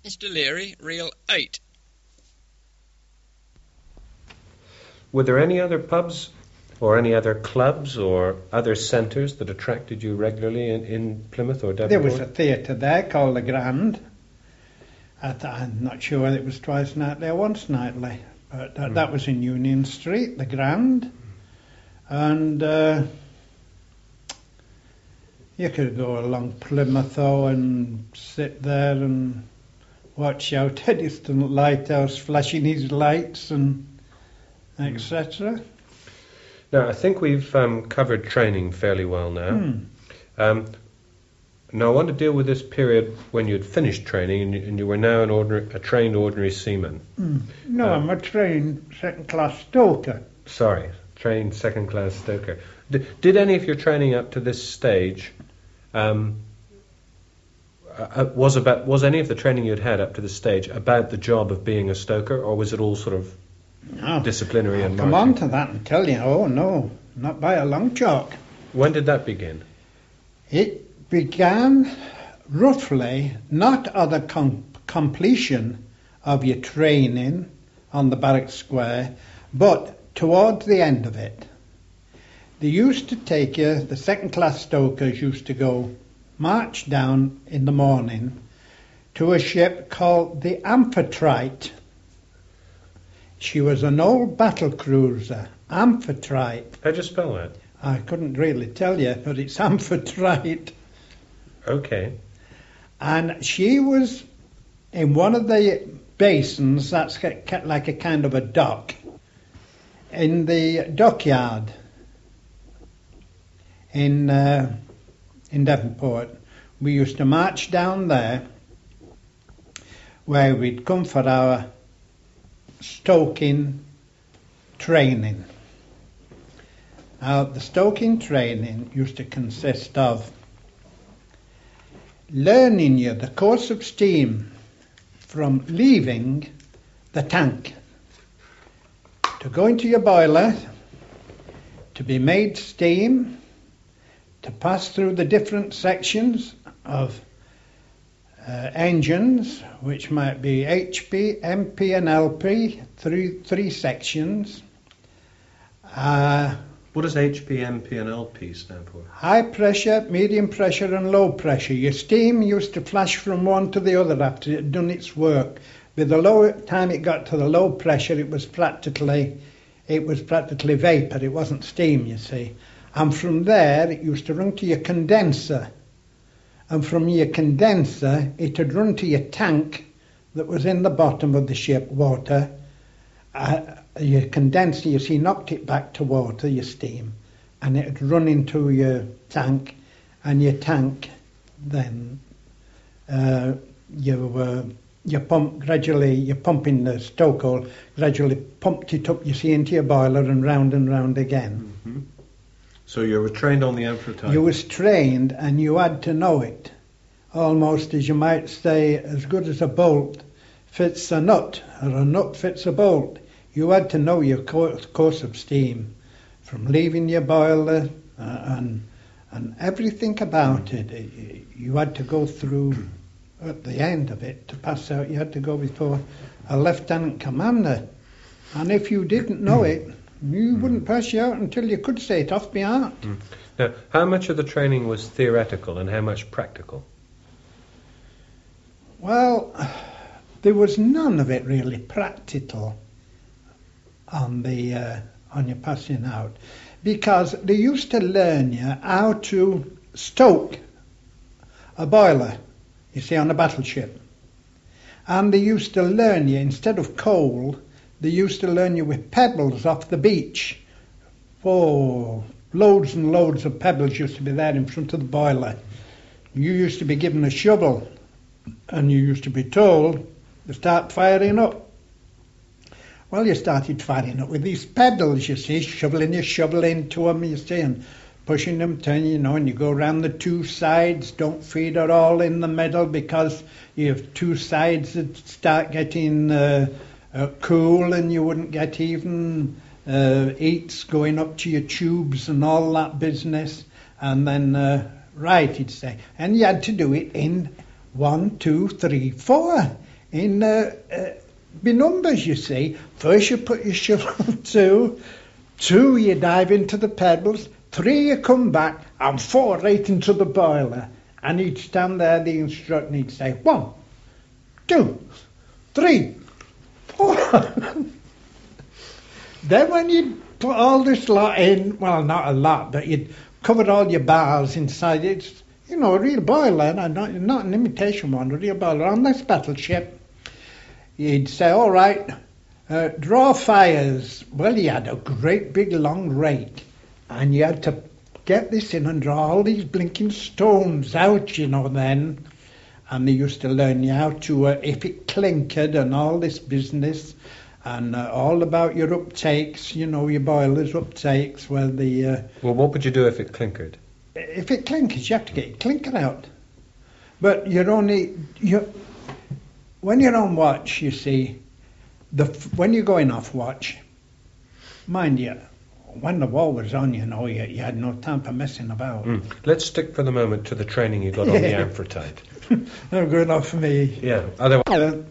Mr. Leary, reel 8. Were there any other pubs or any other clubs or other centres that attracted you regularly in Plymouth or Devonport? There was a theatre there called the Grand. I'm not sure whether it was twice nightly or once nightly, but that was in Union Street, the Grand. And you could go along Plymouth and sit there and watch out a distant lighthouse flashing his lights and etc. Now, I think we've covered training fairly well now. Now, I want to deal with this period when you'd finished training and you were now a trained ordinary seaman. No, I'm a trained second-class stoker. Sorry, trained second-class stoker. Did any of your training up to this stage was any of the training you'd had up to this stage about the job of being a stoker, or was it all sort of disciplinary and I'll come marching? on to that and tell you. Oh no, not by a long chalk. When did that begin? It began roughly not at the completion of your training on the Barrack Square, but towards the end of it. They used to take you, the second-class stokers used to go march down in the morning to a ship called the Amphitrite. She was an old battle cruiser, Amphitrite. How'd you spell that? I couldn't really tell you, but it's Amphitrite. Okay. And she was in one of the basins that's like a kind of a dock in the dockyard in Devonport. We used to march down there where we'd come for our stoking training. Now, the stoking training used to consist of learning you the course of steam from leaving the tank to go into your boiler, to be made steam, to pass through the different sections of engines, which might be HP, MP and LP, three sections. What does HP, MP and LP stand for? High pressure, medium pressure and low pressure. Your steam used to flash from one to the other after it had done its work. By the lower time it got to the low pressure, it was practically vapour. It wasn't steam, you see. And from there, it used to run to your condenser. And from your condenser, it would run to your tank that was in the bottom of the ship, water. Your condenser, you see, knocked it back to water, your steam. And it would run into your tank. And your tank, then, you pumping the stoke gradually pumped it up, you see, into your boiler and round again. Mm-hmm. So you were trained on the Amphitrite? You was trained and you had to know it. Almost, as you might say, as good as a bolt fits a nut, or a nut fits a bolt. You had to know your course of steam, from leaving your boiler and everything about it. You had to go through, at the end of it, to pass out, you had to go before a lieutenant commander. And if you didn't know it, you wouldn't pass you out until you could say it off by heart. Now, how much of the training was theoretical and how much practical? Well, there was none of it really practical on your passing out, because they used to learn you how to stoke a boiler, you see, on a battleship. And they used to learn you, instead of coal, they used to learn you with pebbles off the beach. Oh, loads and loads of pebbles used to be there in front of the boiler. You used to be given a shovel and you used to be told to start firing up. Well, you started firing up with these pebbles, you see, shoveling into them, you see, and pushing them, turning, and you go around the two sides. Don't feed it all in the middle, because you have two sides that start getting cool, and you wouldn't get even heats going up to your tubes and all that business. And then, right, he'd say, and you had to do it in 1, 2, 3, 4. By numbers, you see. First you put your shovel 2 you dive into the pebbles, 3 you come back, and 4 right into the boiler. And he'd stand there, the instructor, and he'd say, 1, 2, 3, 4. Then when you'd put all this lot in, well, not a lot, but you'd covered all your bars inside, it's, a real boiler, not an imitation one, a real boiler. On this battleship, you'd say, all right, draw fires. Well, you had a great big long rake, and you had to get this in and draw all these blinking stones out, then. And they used to learn you how to, if it clinkered and all this business, and all about your uptakes, your boilers uptakes. Well, what would you do if it clinkered? If it clinkers, you have to get your clinker out. But when you're on watch, you see, when you're going off watch, mind you, when the war was on, you had no time for messing about. Let's stick for the moment to the training you got on the Amphitrite. No good enough for me. Yeah, otherwise...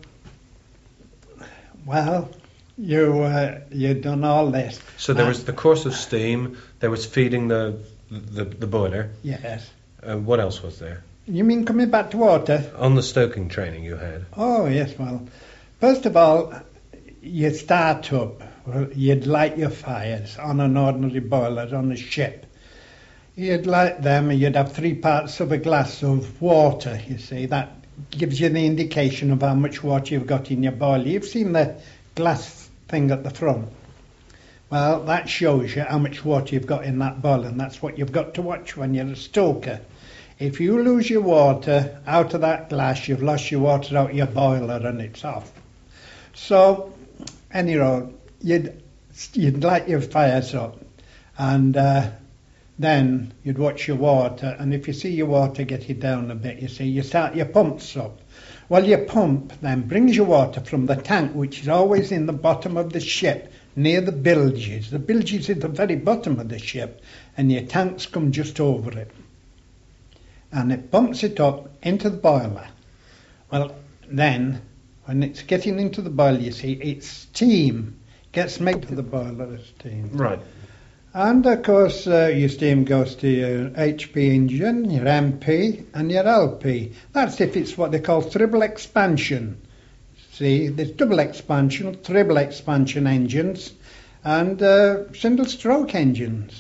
Well, you done all this. So there was the course of steam, there was feeding the boiler. Yes. What else was there? You mean coming back to water? On the stoking training you had. Oh, yes, well, first of all, you start up. Well, you'd light your fires on an ordinary boiler on a ship. You'd light them and you'd have 3 parts of a glass of water, you see. That gives you the indication of how much water you've got in your boiler. You've seen the glass thing at the front. Well, that shows you how much water you've got in that boiler, and that's what you've got to watch when you're a stoker. If you lose your water out of that glass, you've lost your water out of your boiler and it's off. So, anyhow, you'd light your fires up, and then you'd watch your water, and if you see your water getting down a bit, you start your pumps up. Well, your pump then brings your water from the tank, which is always in the bottom of the ship, near the bilges. The bilges is the very bottom of the ship, and your tanks come just over it. And it pumps it up into the boiler. Well, then, when it's getting into the boiler, you see, it's steam. Gets made to the boiler as steam. Right. And, of course, your steam goes to your HP engine, your MP, and your LP. That's if it's what they call triple expansion. See, there's double expansion, triple expansion engines, and single stroke engines.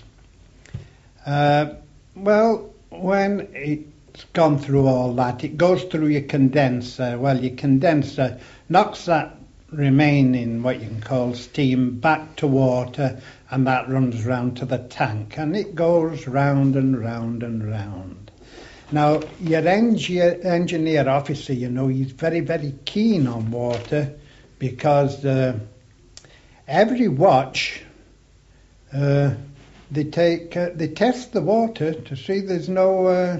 Well, when it's gone through all that, it goes through your condenser. Well, your condenser knocks that remaining, what you can call steam, back to water, and that runs round to the tank, and it goes round and round and round. Now, your engineer officer, he's very, very keen on water, because every watch they test the water to see there's no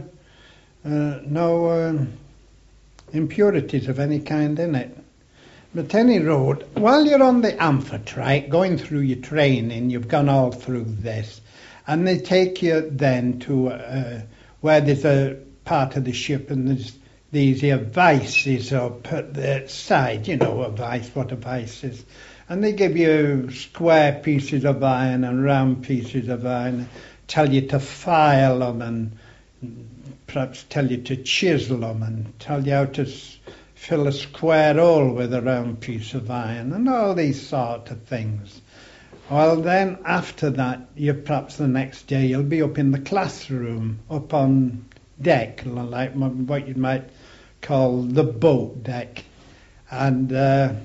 impurities of any kind in it. But any road, while you're on the Amphitrite, going through your training, you've gone all through this, and they take you then to where there's a part of the ship and there's these here vices up at the side, a vice, what a vice is. And they give you square pieces of iron and round pieces of iron, tell you to file them and perhaps tell you to chisel them and tell you how to fill a square hole with a round piece of iron and all these sort of things. Well, then after that, perhaps the next day you'll be up in the classroom, up on deck, like what you might call the boat deck. And there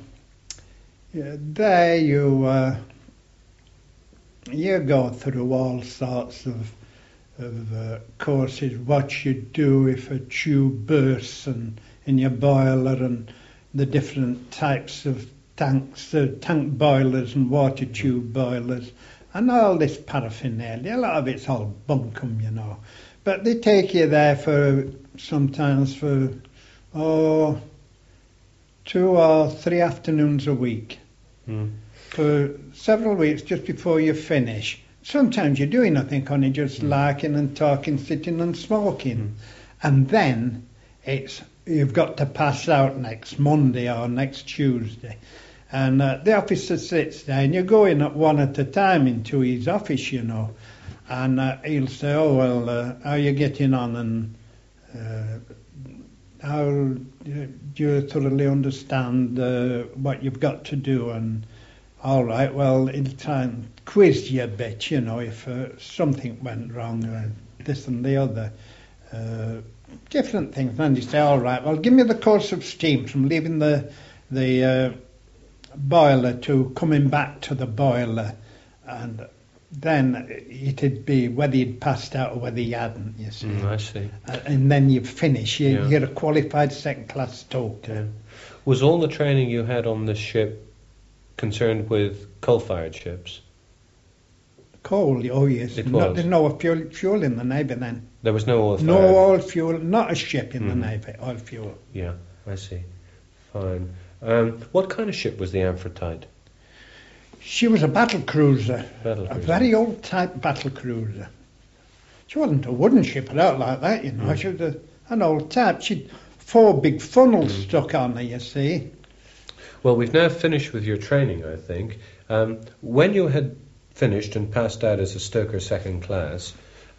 you go through all sorts of courses, what you do if a tube bursts and in your boiler, and the different types of tanks, tank boilers and water tube boilers, and all this paraphernalia. A lot of it's all bunkum, But they take you there sometimes for 2 or 3 afternoons a week. For several weeks just before you finish. Sometimes you're doing nothing, only just larking and talking, sitting and smoking. And then it's you've got to pass out next Monday or next Tuesday. And the officer sits there, and you go in at one at a time into his office, you know, and he'll say, oh, well, how are you getting on, and how do you thoroughly understand what you've got to do, and all right, well, he'll try and quiz you a bit, you know, if something went wrong, this and the other, different things. And you say, all right, well, give me the course of steam from leaving the boiler to coming back to the boiler, and then it'd be whether you'd passed out or whether you hadn't, you see. I see. And then you finish. You're a qualified second-class stoker. Yeah. Was all the training you had on this ship concerned with coal-fired ships? Coal, oh yes. It was. There's no fuel in the Navy then. There was no oil-fired? No oil fuel, not a ship in the Navy, oil fuel. Yeah, I see. Fine. What kind of ship was the Amphitrite? She was a battle cruiser. A Very old type battle cruiser. She wasn't a wooden ship out like that, you know. She was an old type. She'd 4 big funnels stuck on her, you see. Well, we've now finished with your training, I think. When you had finished and passed out as a stoker second class,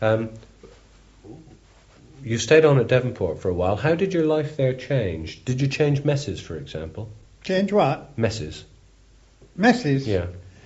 you stayed on at Devonport for a while. How did your life there change? Did you change messes, for example? Change what? Messes. Messes? Yeah.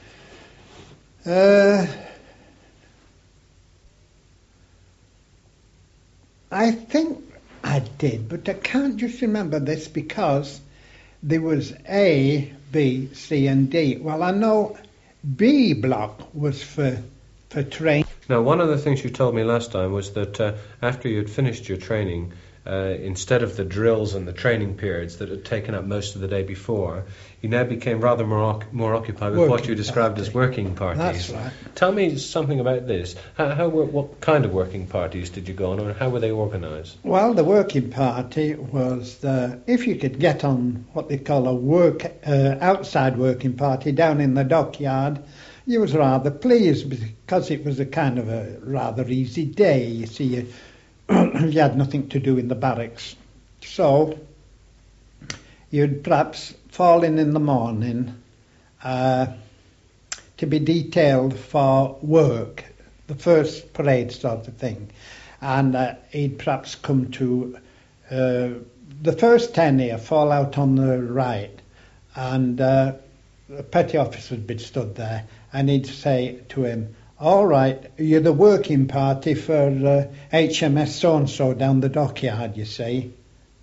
I think I did, but I can't just remember this because there was A, B, C and D. Well, I know B block was for training. Now, one of the things you told me last time was that after you had finished your training, instead of the drills and the training periods that had taken up most of the day before, you now became rather more occupied with what you described as working parties. That's right. Tell me something about this. What kind of working parties did you go on, and how were they organised? Well, the working party was if you could get on what they call a outside working party down in the dockyard, you was rather pleased because it was a kind of a rather easy day. You see, you had nothing to do in the barracks. So you'd perhaps fall in the morning to be detailed for work, the first parade sort of thing. And he'd perhaps come to the first 10 here, fall out on the right. And the petty officer would be stood there, and he'd say to him, all right, you're the working party for HMS so-and-so down the dockyard, you see.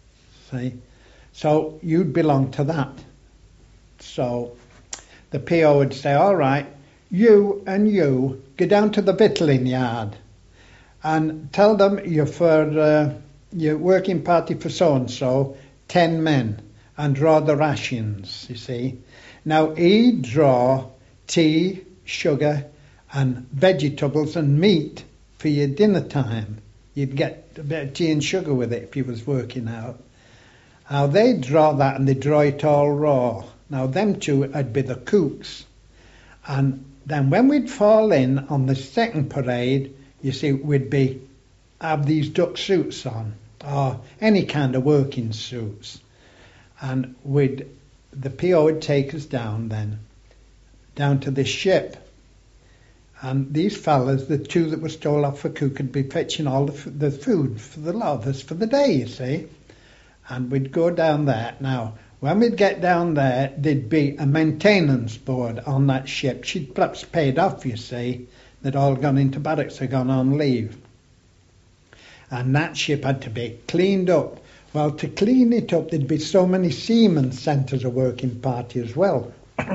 So you'd belong to that. So the PO would say, all right, you and you go down to the victualling yard and tell them you're for your working party for so-and-so, 10 men, and draw the rations, you see. Now he'd draw tea, sugar, and vegetables and meat for your dinner time. You'd get a bit of tea and sugar with it if you was working out. Now they'd draw that and they'd draw it all raw. Now them two would be the cooks. And then when we'd fall in on the second parade, you see, we'd have these duck suits on, or any kind of working suits. And the PO would take us down to this ship. And these fellas, the two that were stole off for cook, would be fetching all the food for the lot of us for the day, you see. And we'd go down there. Now, when we'd get down there, there'd be a maintenance board on that ship. She'd perhaps paid off, you see. They'd all gone into barracks or gone on leave. And that ship had to be cleaned up. Well, to clean it up, there'd be so many seamen sent as a working party as well.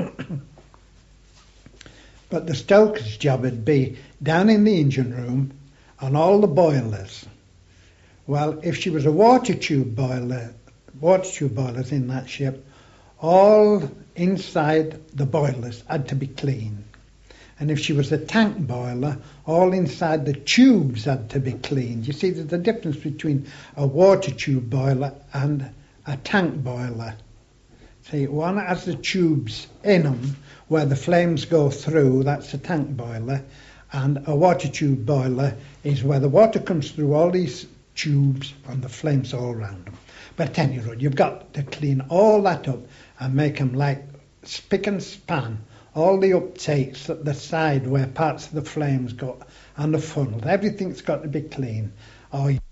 But the stoker's job would be down in the engine room on all the boilers. Well, if she was a water tube boilers in that ship, all inside the boilers had to be clean. And if she was a tank boiler, all inside the tubes had to be cleaned. You see, there's a difference between a water tube boiler and a tank boiler. See, one has the tubes in them where the flames go through, that's a tank boiler, and a water tube boiler is where the water comes through all these tubes and the flames all around them. But at any rate, you've got to clean all that up and make them like spick and span. All the uptakes at the side where parts of the flames go and the funnels, everything's got to be clean. Or